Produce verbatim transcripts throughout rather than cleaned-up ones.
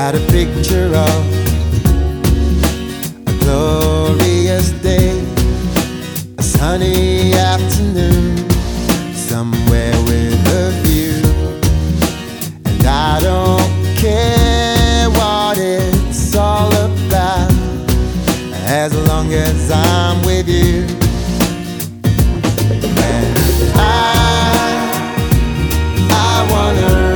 got a picture of a glorious day, a sunny afternoon, somewhere with a view. And I don't care what it's all about, as long as I'm with you. And I, I wanna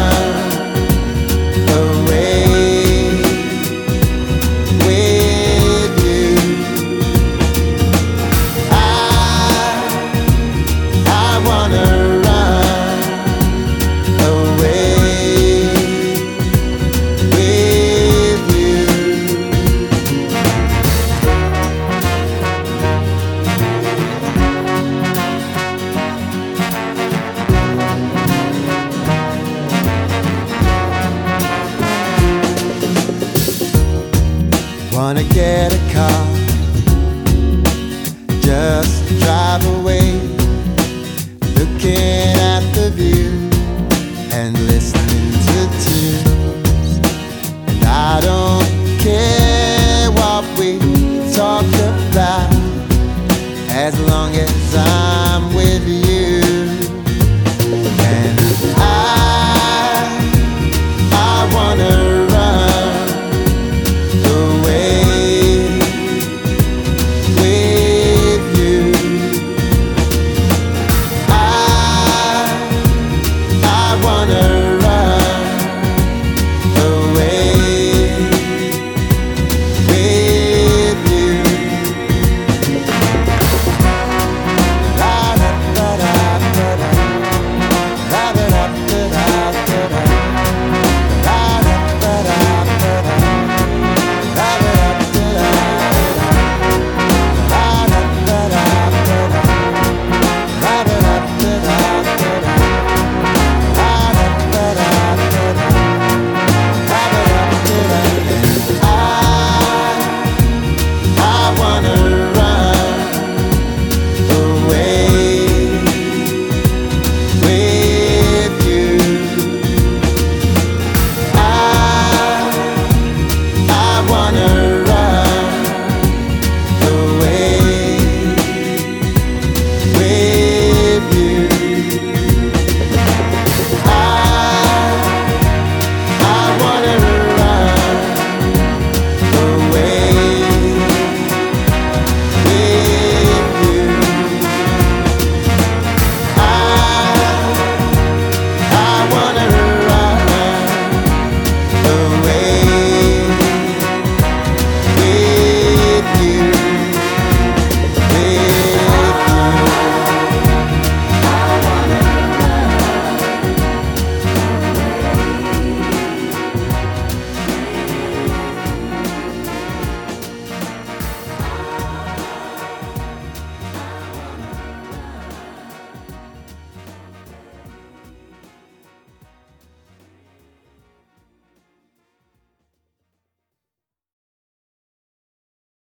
wanna get a car, just drive away, looking at the view and listen